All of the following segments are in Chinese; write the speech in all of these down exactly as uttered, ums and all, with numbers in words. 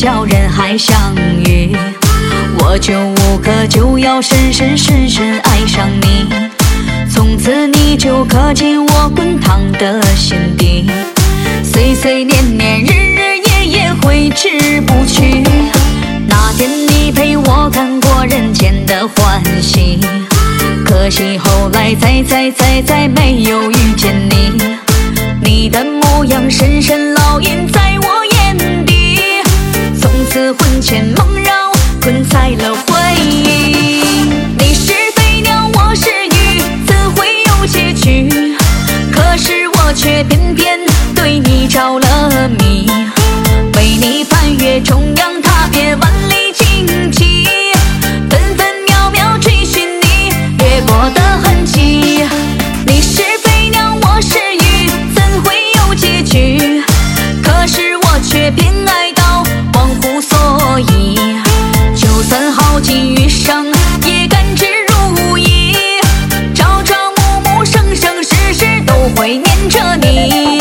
角人海相遇，我就无可救药，深深深深爱上你。从此你就刻进我滚烫的心底，岁岁年年日日夜夜挥之不去。那天你陪我看过人间的欢喜，可惜后来再再再再没有遇见你。你的模样深深烙印在我眼底，从此魂牵梦绕，困在了回忆。你是飞鸟，我是鱼，怎会有结局？可是我却偏偏对你着了迷，为你翻越重洋踏遍万里荆棘，分分秒秒追寻你掠过的痕迹。你是飞鸟，我是鱼，怎会有结局？可是我却偏爱到忘乎所以，就算耗尽余生也甘之如饴，朝朝暮暮生生世世都会念着你。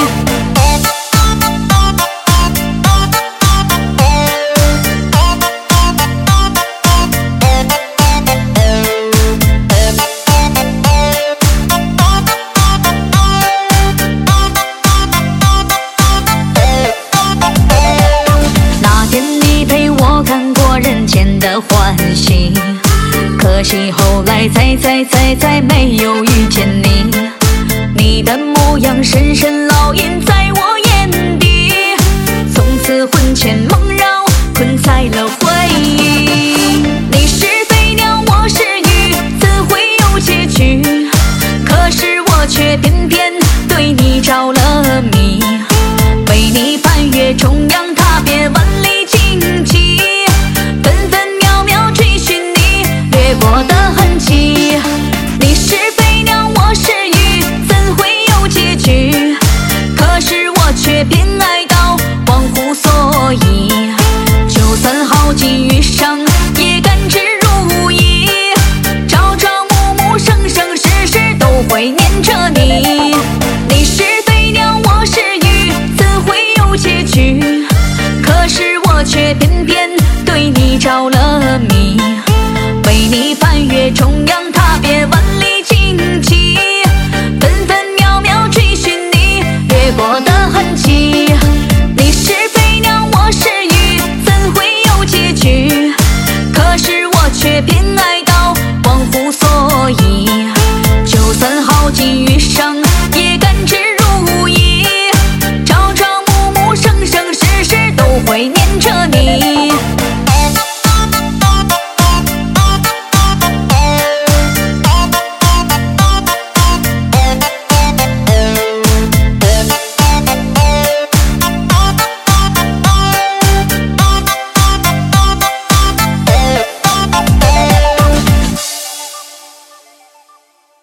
欢喜，可惜后来再再再再没有遇见你。你的模样深深烙印在我眼底，从此魂牵梦绕，困在了回忆。你是飞鸟，我是鱼，怎会有结局？可是我却偏偏对你着了迷，为你翻越重洋踏遍万里荆棘，我的痕迹。你是飞鸟，我是鱼，怎会有结局？可是我却偏爱到忘乎所以，就算耗尽余生也甘之如饴，朝朝暮暮生生世世都会念着你。你是飞鸟，我是鱼，怎会有结局？可是我却偏偏对你着了迷，为你翻越重洋踏遍万里荆棘，分分秒秒追寻你掠过的痕迹。你是飞鸟，我是鱼，怎会有结局？可是我却偏爱到忘乎所以，就算耗尽余生也甘之如饴，朝朝暮暮生生世世都会念着你。